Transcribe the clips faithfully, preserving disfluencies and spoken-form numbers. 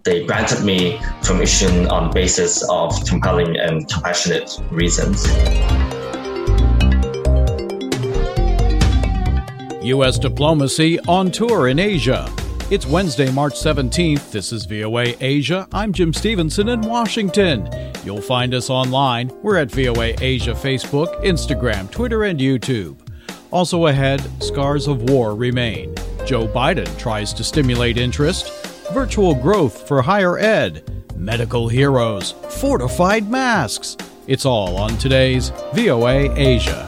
They granted me permission on the basis of compelling and compassionate reasons. U S diplomacy on tour in Asia. It's Wednesday, March seventeenth. This is V O A Asia. I'm Jim Stevenson in Washington. You'll find us online. We're at V O A Asia Facebook, Instagram, Twitter, and YouTube. Also ahead, scars of war remain. Joe Biden tries to stimulate interest. Virtual growth for higher ed. Medical heroes. Fortified masks. It's all on today's V O A Asia.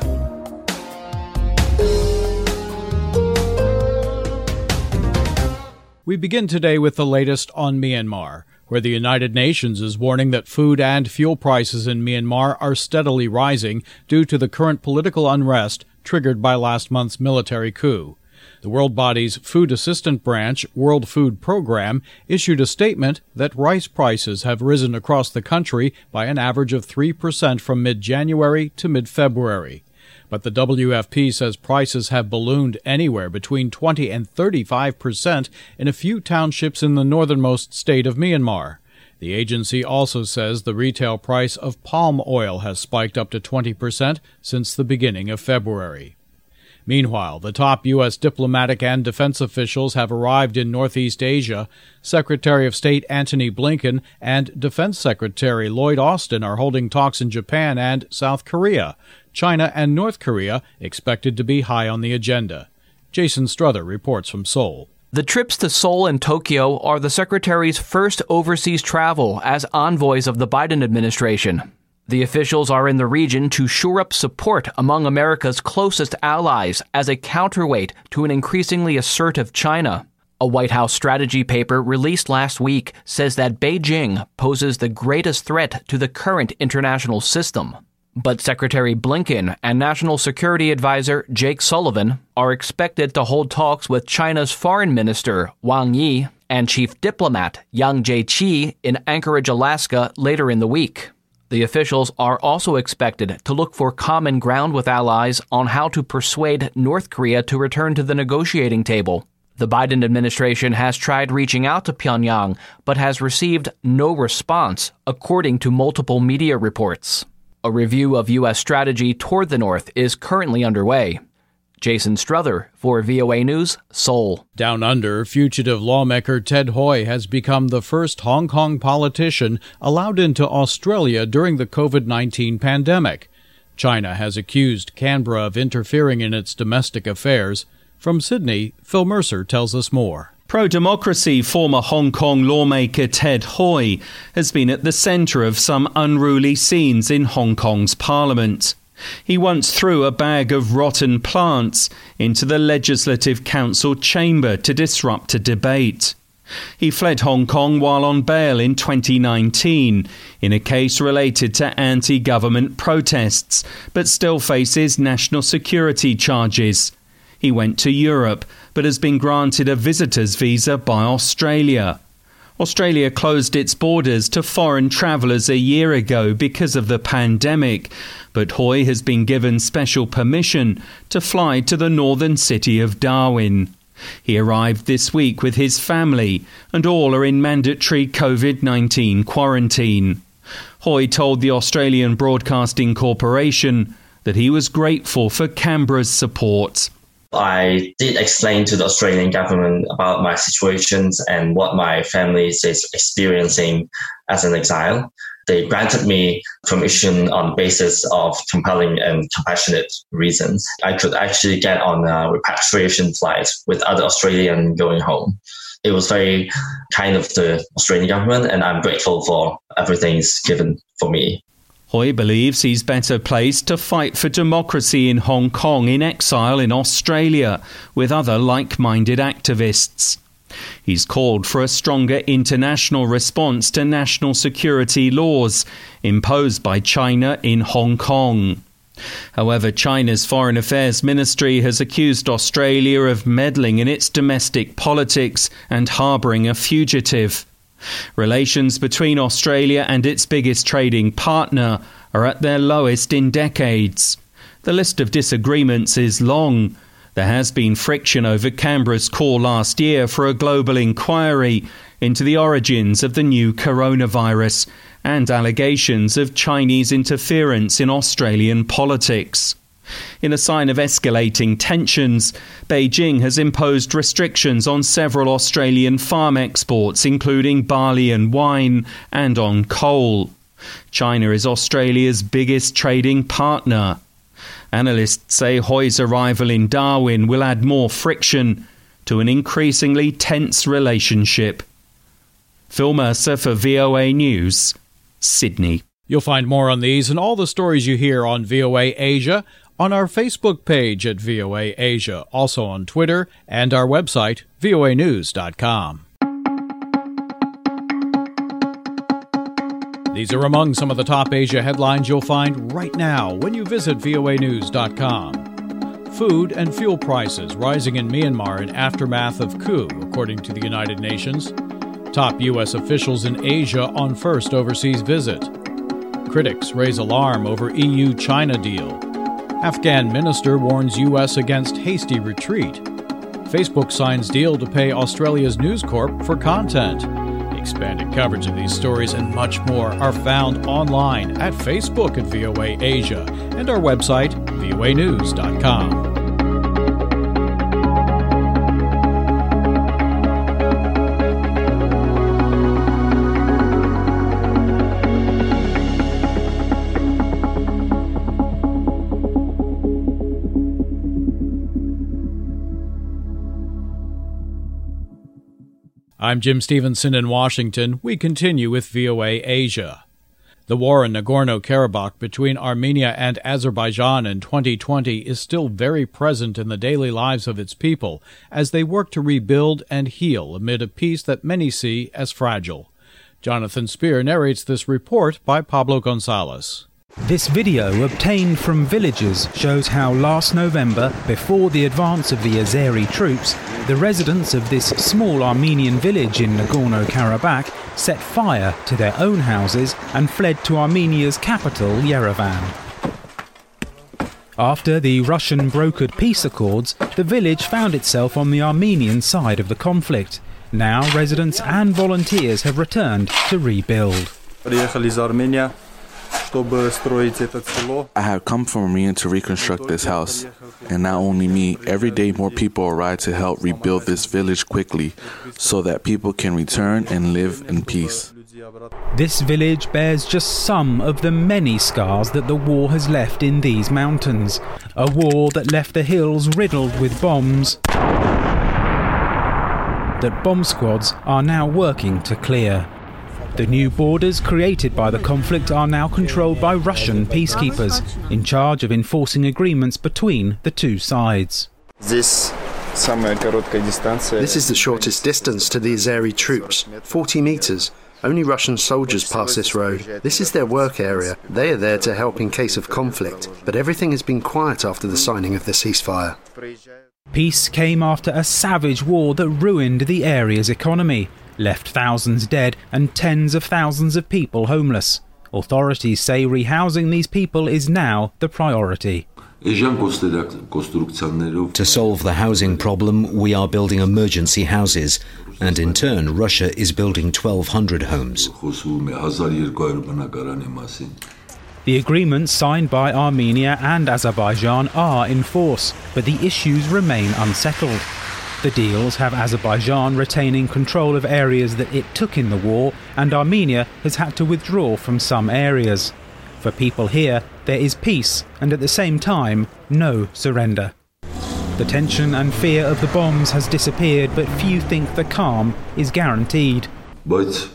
We begin today with the latest on Myanmar, where the United Nations is warning that food and fuel prices in Myanmar are steadily rising due to the current political unrest triggered by last month's military coup. The world body's Food Assistance Branch, World Food Program, issued a statement that rice prices have risen across the country by an average of three percent from mid-January to mid-February. But the W F P says prices have ballooned anywhere between twenty and thirty-five percent in a few townships in the northernmost state of Myanmar. The agency also says the retail price of palm oil has spiked up to twenty percent since the beginning of February. Meanwhile, the top U S diplomatic and defense officials have arrived in Northeast Asia. Secretary of State Antony Blinken and Defense Secretary Lloyd Austin are holding talks in Japan and South Korea. China and North Korea expected to be high on the agenda. Jason Struther reports from Seoul. The trips to Seoul and Tokyo are the Secretary's first overseas travel as envoys of the Biden administration. The officials are in the region to shore up support among America's closest allies as a counterweight to an increasingly assertive China. A White House strategy paper released last week says that Beijing poses the greatest threat to the current international system. But Secretary Blinken and National Security Advisor Jake Sullivan are expected to hold talks with China's Foreign Minister Wang Yi and Chief Diplomat Yang Jiechi in Anchorage, Alaska later in the week. The officials are also expected to look for common ground with allies on how to persuade North Korea to return to the negotiating table. The Biden administration has tried reaching out to Pyongyang, but has received no response, according to multiple media reports. A review of U S strategy toward the North is currently underway. Jason Struther for V O A News, Seoul. Down under, fugitive lawmaker Ted Hui has become the first Hong Kong politician allowed into Australia during the covid nineteen pandemic. China has accused Canberra of interfering in its domestic affairs. From Sydney, Phil Mercer tells us more. Pro-democracy former Hong Kong lawmaker Ted Hui has been at the centre of some unruly scenes in Hong Kong's parliament. He once threw a bag of rotten plants into the Legislative Council chamber to disrupt a debate. He fled Hong Kong while on bail in twenty nineteen in a case related to anti-government protests, but still faces national security charges. He went to Europe, but has been granted a visitor's visa by Australia. Australia closed its borders to foreign travellers a year ago because of the pandemic, but Hui has been given special permission to fly to the northern city of Darwin. He arrived this week with his family, and all are in mandatory covid nineteen quarantine. Hui told the Australian Broadcasting Corporation that he was grateful for Canberra's support. I did explain to the Australian government about my situations and what my family is experiencing as an exile. They granted me permission on the basis of compelling and compassionate reasons. I could actually get on a repatriation flight with other Australians going home. It was very kind of the Australian government, and I'm grateful for everything is given for me. Hui believes he's better placed to fight for democracy in Hong Kong in exile in Australia with other like-minded activists. He's called for a stronger international response to national security laws imposed by China in Hong Kong. However, China's Foreign Affairs Ministry has accused Australia of meddling in its domestic politics and harbouring a fugitive. Relations between Australia and its biggest trading partner are at their lowest in decades. The list of disagreements is long. There has been friction over Canberra's call last year for a global inquiry into the origins of the new coronavirus and allegations of Chinese interference in Australian politics. In a sign of escalating tensions, Beijing has imposed restrictions on several Australian farm exports, including barley and wine, and on coal. China is Australia's biggest trading partner. Analysts say Hoy's arrival in Darwin will add more friction to an increasingly tense relationship. Phil Mercer for V O A News, Sydney. You'll find more on these and all the stories you hear on V O A Asia on our Facebook page at V O A Asia, also on Twitter and our website, V O A news dot com. These are among some of the top Asia headlines you'll find right now when you visit V O A news dot com. Food and fuel prices rising in Myanmar in aftermath of coup, according to the United Nations. Top U S officials in Asia on first overseas visit. Critics raise alarm over E U China deal. Afghan minister warns U S against hasty retreat. Facebook signs deal to pay Australia's News Corp for content. Expanded coverage of these stories and much more are found online at Facebook at V O A Asia and our website, V O A news dot com. I'm Jim Stevenson in Washington. We continue with V O A Asia. The war in Nagorno-Karabakh between Armenia and Azerbaijan in twenty twenty is still very present in the daily lives of its people as they work to rebuild and heal amid a peace that many see as fragile. Jonathan Spear narrates this report by Pablo Gonzalez. This video, obtained from villagers, shows how last November, before the advance of the Azeri troops, the residents of this small Armenian village in Nagorno-Karabakh set fire to their own houses and fled to Armenia's capital, Yerevan. After the Russian-brokered peace accords, the village found itself on the Armenian side of the conflict. Now residents and volunteers have returned to rebuild. I have come from Armenia to reconstruct this house, and not only me, every day more people arrive to help rebuild this village quickly so that people can return and live in peace. This village bears just some of the many scars that the war has left in these mountains, a war that left the hills riddled with bombs that bomb squads are now working to clear. The new borders created by the conflict are now controlled by Russian peacekeepers, in charge of enforcing agreements between the two sides. This is the shortest distance to the Azeri troops, forty metres. Only Russian soldiers pass this road. This is their work area. They are there to help in case of conflict, but everything has been quiet after the signing of the ceasefire. Peace came after a savage war that ruined the area's economy, left thousands dead and tens of thousands of people homeless. Authorities say rehousing these people is now the priority. To solve the housing problem, we are building emergency houses, and in turn Russia is building twelve hundred homes. The agreements signed by Armenia and Azerbaijan are in force, but the issues remain unsettled. The deals have Azerbaijan retaining control of areas that it took in the war, and Armenia has had to withdraw from some areas. For people here, there is peace, and at the same time, no surrender. The tension and fear of the bombs has disappeared, but few think the calm is guaranteed. The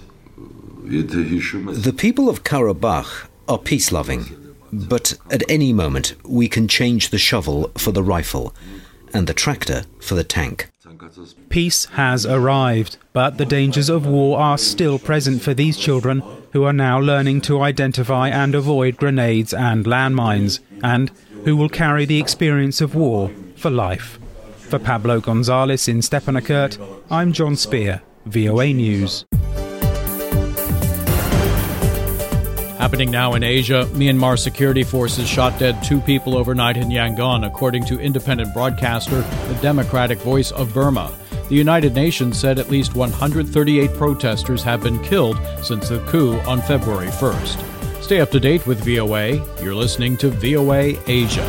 people of Karabakh are peace-loving, but at any moment we can change the shovel for the rifle and the tractor for the tank. Peace has arrived, but the dangers of war are still present for these children, who are now learning to identify and avoid grenades and landmines, and who will carry the experience of war for life. For Pablo Gonzalez in Stepanakert, I'm John Spear, V O A News. Happening now in Asia, Myanmar security forces shot dead two people overnight in Yangon, according to independent broadcaster, the Democratic Voice of Burma. The United Nations said at least one hundred thirty-eight protesters have been killed since the coup on February first. Stay up to date with V O A. You're listening to V O A Asia.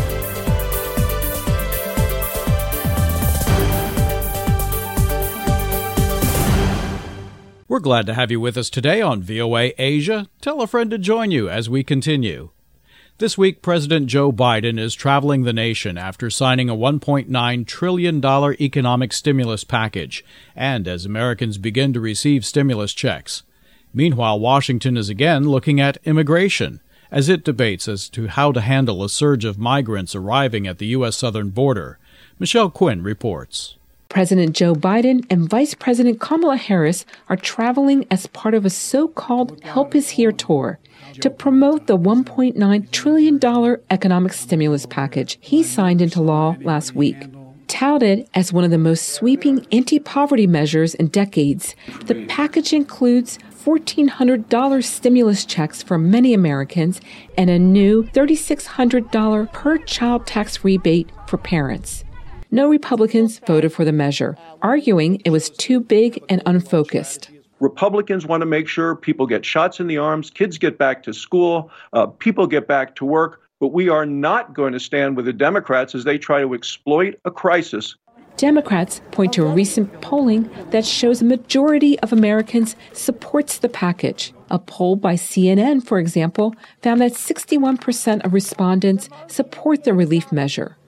We're glad to have you with us today on V O A Asia. Tell a friend to join you as we continue. This week, President Joe Biden is traveling the nation after signing a one point nine trillion dollars economic stimulus package, and as Americans begin to receive stimulus checks. Meanwhile, Washington is again looking at immigration, as it debates as to how to handle a surge of migrants arriving at the U S southern border. Michelle Quinn reports. President Joe Biden and Vice President Kamala Harris are traveling as part of a so-called Help Is Here tour to promote the one point nine trillion dollars economic stimulus package he signed into law last week. Touted as one of the most sweeping anti-poverty measures in decades, the package includes fourteen hundred dollars stimulus checks for many Americans and a new three thousand six hundred dollars per child tax rebate for parents. No Republicans voted for the measure, arguing it was too big and unfocused. Republicans want to make sure people get shots in the arms, kids get back to school, uh, people get back to work, but we are not going to stand with the Democrats as they try to exploit a crisis. Democrats point to a recent polling that shows a majority of Americans supports the package. A poll by C N N, for example, found that sixty-one percent of respondents support the relief measure.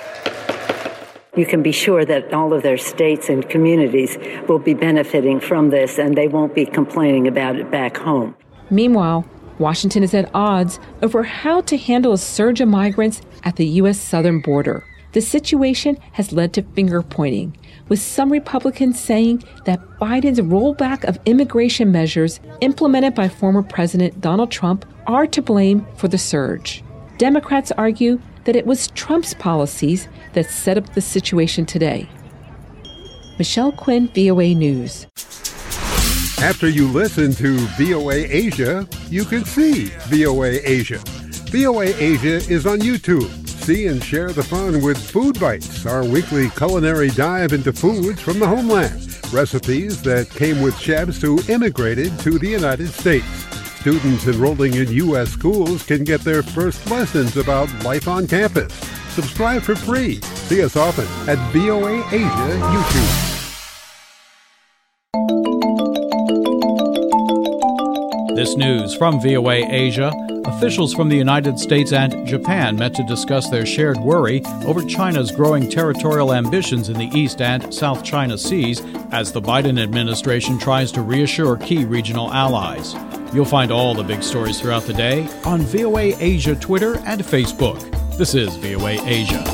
You can be sure that all of their states and communities will be benefiting from this, and they won't be complaining about it back home. Meanwhile, Washington is at odds over how to handle a surge of migrants at the U S southern border. The situation has led to finger-pointing, with some Republicans saying that Biden's rollback of immigration measures implemented by former President Donald Trump are to blame for the surge. Democrats argue that it was Trump's policies that set up the situation today. Michelle Quinn, V O A News. After you listen to V O A Asia, you can see V O A Asia. V O A Asia is on YouTube. See and share the fun with Food Bites, our weekly culinary dive into foods from the homeland. Recipes that came with chefs who immigrated to the United States. Students enrolling in U S schools can get their first lessons about life on campus. Subscribe for free. See us often at V O A Asia YouTube. This news from V O A Asia. Officials from the United States and Japan met to discuss their shared worry over China's growing territorial ambitions in the East and South China Seas as the Biden administration tries to reassure key regional allies. You'll find all the big stories throughout the day on V O A Asia Twitter and Facebook. This is V O A Asia.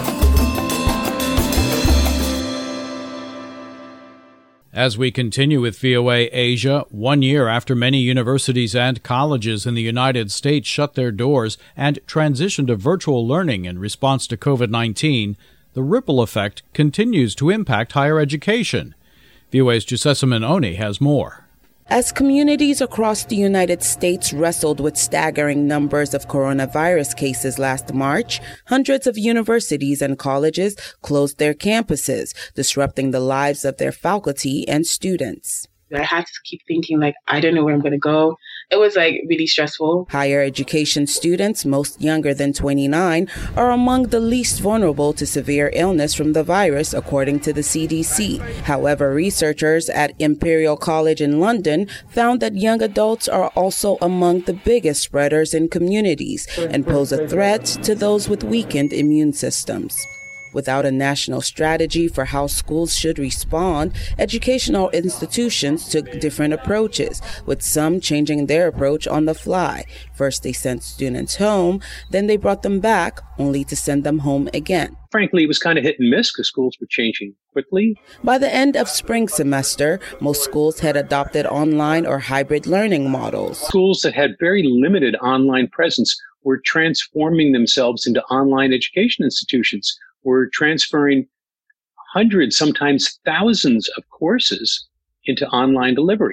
As we continue with V O A Asia, one year after many universities and colleges in the United States shut their doors and transitioned to virtual learning in response to COVID nineteen, the ripple effect continues to impact higher education. V O A's Jusesaman Oni has more. As communities across the United States wrestled with staggering numbers of coronavirus cases last March, hundreds of universities and colleges closed their campuses, disrupting the lives of their faculty and students. I had to keep thinking, like, I don't know where I'm going to go. It was, like, really stressful. Higher education students, most younger than twenty-nine, are among the least vulnerable to severe illness from the virus, according to the C D C. However, researchers at Imperial College in London found that young adults are also among the biggest spreaders in communities and pose a threat to those with weakened immune systems. Without a national strategy for how schools should respond, educational institutions took different approaches, with some changing their approach on the fly. First, they sent students home, then they brought them back, only to send them home again. Frankly, it was kind of hit and miss because schools were changing quickly. By the end of spring semester, most schools had adopted online or hybrid learning models. Schools that had very limited online presence were transforming themselves into online education institutions. We're transferring hundreds, sometimes thousands of courses into online delivery.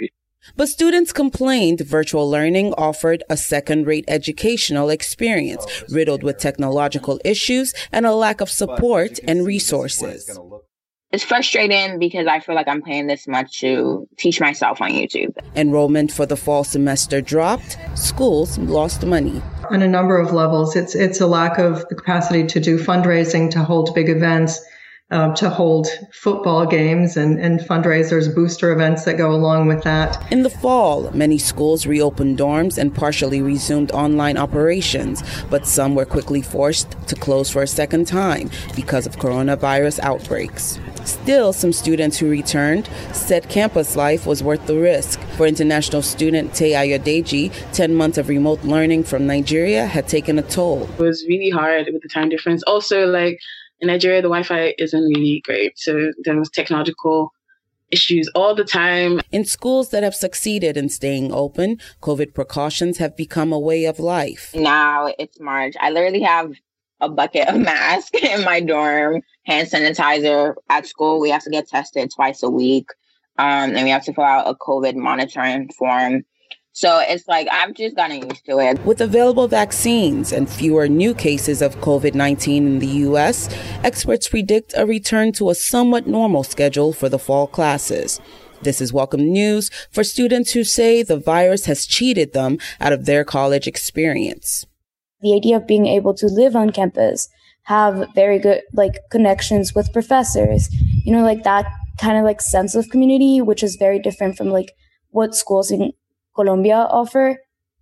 But students complained virtual learning offered a second-rate educational experience, riddled with technological issues and a lack of support and resources. It's frustrating because I feel like I'm paying this much to teach myself on YouTube. Enrollment for the fall semester dropped. Schools lost money. On a number of levels, it's it's a lack of the capacity to do fundraising, to hold big events, uh, to hold football games and, and fundraisers, booster events that go along with that. In the fall, many schools reopened dorms and partially resumed online operations, but some were quickly forced to close for a second time because of coronavirus outbreaks. Still, some students who returned said campus life was worth the risk. For international student Tay Ayodeji, ten months of remote learning from Nigeria had taken a toll. It was really hard with the time difference. Also, like in Nigeria, the Wi-Fi isn't really great. So there was technological issues all the time. In schools that have succeeded in staying open, COVID precautions have become a way of life. Now it's March. I literally have a bucket of masks in my dorm, hand sanitizer. At school, we have to get tested twice a week. Um, and we have to fill out a COVID monitoring form. So it's like, I've just gotten used to it. With available vaccines and fewer new cases of COVID nineteen in the U S, experts predict a return to a somewhat normal schedule for the fall classes. This is welcome news for students who say the virus has cheated them out of their college experience. The idea of being able to live on campus, have very good like connections with professors, you know, like that kind of like sense of community, which is very different from like what schools in Colombia offer.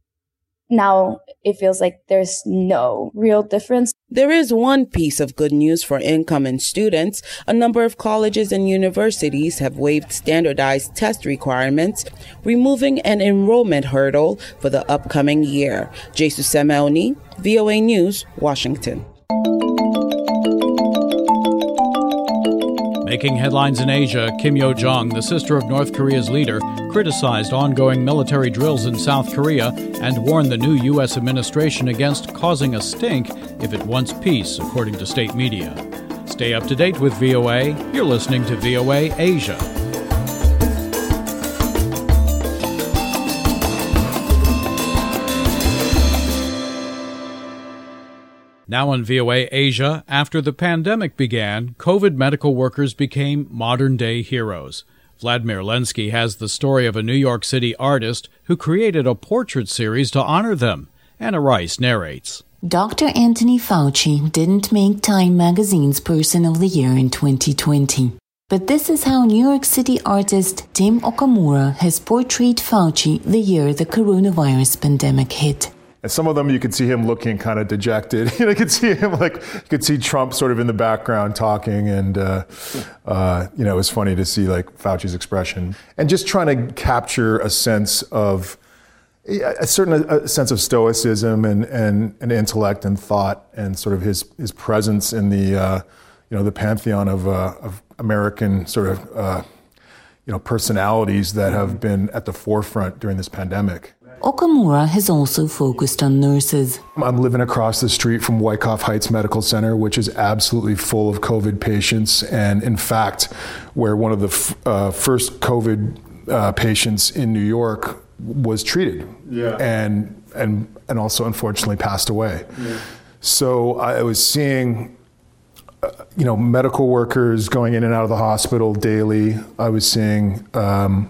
Now it feels like there's no real difference. There is one piece of good news for incoming students. A number of colleges and universities have waived standardized test requirements, removing an enrollment hurdle for the upcoming year. Jesus Semeoni, V O A News, Washington. Making headlines in Asia, Kim Yo-jong, the sister of North Korea's leader, criticized ongoing military drills in South Korea and warned the new U S administration against causing a stink if it wants peace, according to state media. Stay up to date with V O A. You're listening to V O A Asia. Now on V O A Asia, after the pandemic began, COVID medical workers became modern-day heroes. Vladimir Lenski has the story of a New York City artist who created a portrait series to honor them. Anna Rice narrates. Doctor Anthony Fauci didn't make Time magazine's Person of the Year in twenty twenty. But this is how New York City artist Tim Okamura has portrayed Fauci the year the coronavirus pandemic hit. And some of them, you could see him looking kind of dejected. You know, you could see him like, you could see Trump sort of in the background talking. And, uh, uh, you know, it was funny to see like Fauci's expression. And just trying to capture a sense of, a certain a sense of stoicism and, and, and intellect and thought and sort of his, his presence in the, uh, you know, the pantheon of, uh, of American sort of, uh, you know, personalities that have been at the forefront during this pandemic. Okamura has also focused on nurses. I'm living across the street from Wyckoff Heights Medical Center, which is absolutely full of COVID patients. And in fact, where one of the f- uh, first COVID uh, patients in New York was treated yeah. and, and, and also unfortunately passed away. Yeah. So I was seeing, uh, you know, medical workers going in and out of the hospital daily. I was seeing, um,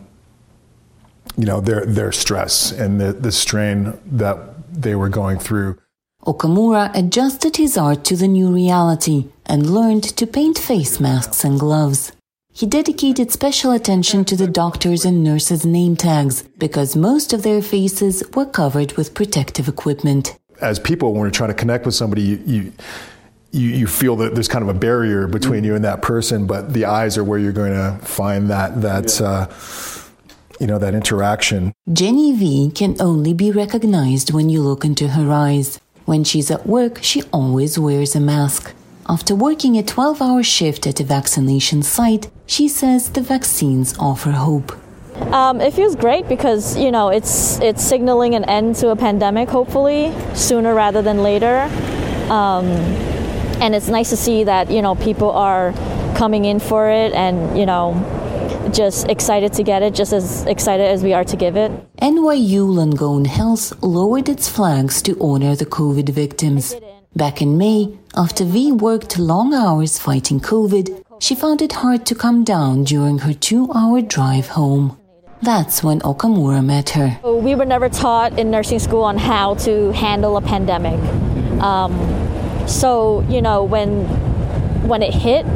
you know, their their stress and the, the strain that they were going through. Okamura adjusted his art to the new reality and learned to paint face masks and gloves. He dedicated special attention to the doctors' and nurses' name tags because most of their faces were covered with protective equipment. As people, when we're trying to connect with somebody, you, you You, you feel that there's kind of a barrier between mm-hmm. you and that person, but the eyes are where you're going to find that that yeah. uh, you know, that interaction. Jenny V can only be recognized when you look into her eyes. When she's at work, she always wears a mask. After working a twelve-hour shift at a vaccination site, she says the vaccines offer hope. Um, it feels great because, you know, it's it's signaling an end to a pandemic, hopefully, sooner rather than later. Um, and it's nice to see that, you know, people are coming in for it and, you know, just excited to get it, just as excited as we are to give it. N Y U Langone Health lowered its flags to honor the COVID victims. Back in May, after V worked long hours fighting COVID, she found it hard to come down during her two-hour drive home. That's when Okamura met her. We were never taught in nursing school on how to handle a pandemic. Um, so, you know, when when it hit,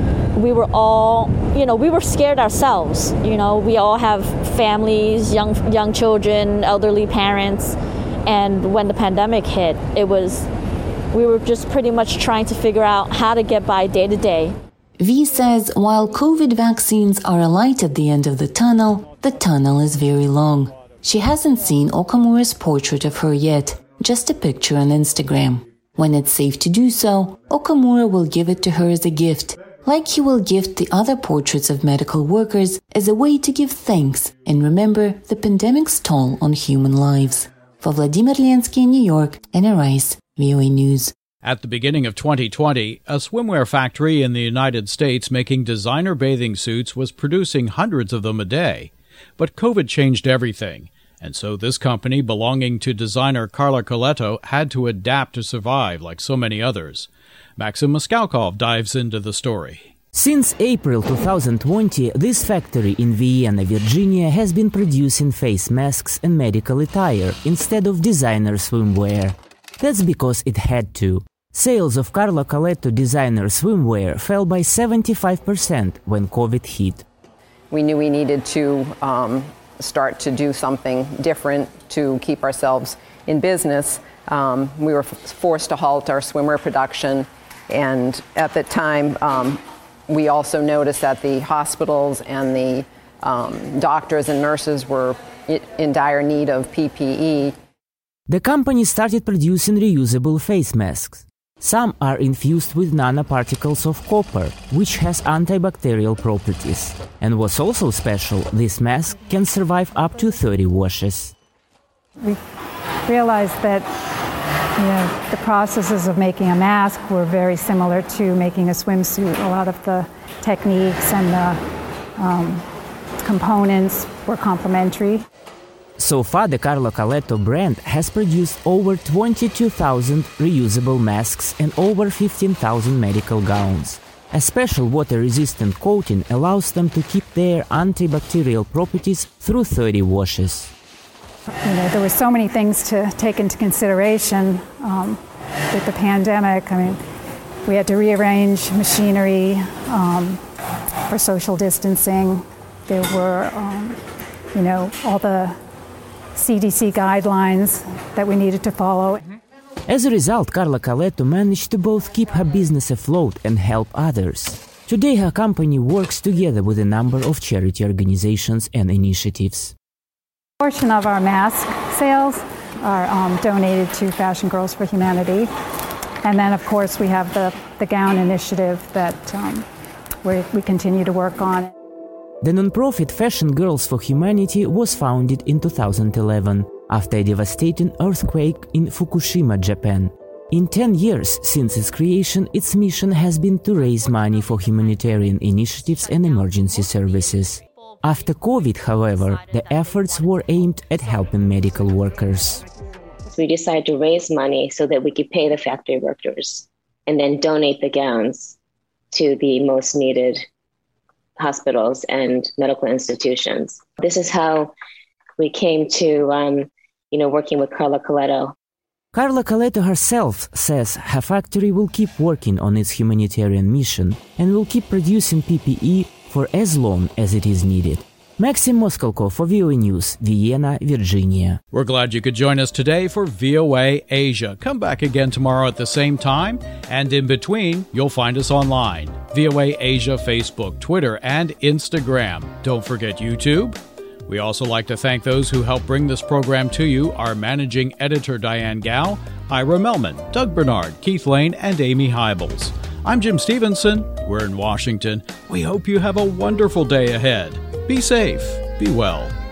we were all, you know, we were scared ourselves. You know, we all have families, young young children, elderly parents. And when the pandemic hit, it was, we were just pretty much trying to figure out how to get by day to day. V says while COVID vaccines are a light at the end of the tunnel, the tunnel is very long. She hasn't seen Okamura's portrait of her yet, just a picture on Instagram. When it's safe to do so, Okamura will give it to her as a gift, like he will gift the other portraits of medical workers as a way to give thanks and remember the pandemic's toll on human lives. For Vladimir Lensky in New York, Anna Rice, V O A News. At the beginning of twenty twenty, a swimwear factory in the United States making designer bathing suits was producing hundreds of them a day. But COVID changed everything, and so this company belonging to designer Carla Coletto had to adapt to survive like so many others. Maxim Moskoukov dives into the story. Since April twenty twenty, this factory in Vienna, Virginia has been producing face masks and medical attire instead of designer swimwear. That's because it had to. Sales of Carla Coletto designer swimwear fell by seventy-five percent when COVID hit. We knew we needed to um, start to do something different to keep ourselves in business. Um, we were f- forced to halt our swimwear production, and at the time, um, we also noticed that the hospitals and the um, doctors and nurses were in dire need of P P E. The company started producing reusable face masks. Some are infused with nanoparticles of copper, which has antibacterial properties. And what's also special, this mask can survive up to thirty washes. We realized that, you know, the processes of making a mask were very similar to making a swimsuit. A lot of the techniques and the um, components were complementary. So far, the Carla Coletto brand has produced over twenty-two thousand reusable masks and over fifteen thousand medical gowns. A special water-resistant coating allows them to keep their antibacterial properties through thirty washes. You know, there were so many things to take into consideration um, with the pandemic. I mean, we had to rearrange machinery um, for social distancing. There were, um, you know, all the C D C guidelines that we needed to follow. As a result, Carla Coletto managed to both keep her business afloat and help others. Today, her company works together with a number of charity organizations and initiatives. A portion of our mask sales are um, donated to Fashion Girls for Humanity. And then, of course, we have the, the gown initiative that um, we, we continue to work on. The nonprofit Fashion Girls for Humanity was founded in two thousand eleven after a devastating earthquake in Fukushima, Japan. In ten years since its creation, its mission has been to raise money for humanitarian initiatives and emergency services. After COVID, however, the efforts were aimed at helping medical workers. We decided to raise money so that we could pay the factory workers and then donate the gowns to the most needed hospitals and medical institutions. This is how we came to, um, you know, working with Carla Coletto. Carla Coletto herself says her factory will keep working on its humanitarian mission and will keep producing P P E for as long as it is needed. Maxim Moskoukov for V O A News, Vienna, Virginia. We're glad you could join us today for V O A Asia. Come back again tomorrow at the same time, and in between, you'll find us online. V O A Asia, Facebook, Twitter, and Instagram. Don't forget YouTube. We also like to thank those who help bring this program to you, our managing editor Diane Gao, Ira Melman, Doug Bernard, Keith Lane, and Amy Hybels. I'm Jim Stevenson. We're in Washington. We hope you have a wonderful day ahead. Be safe. Be well.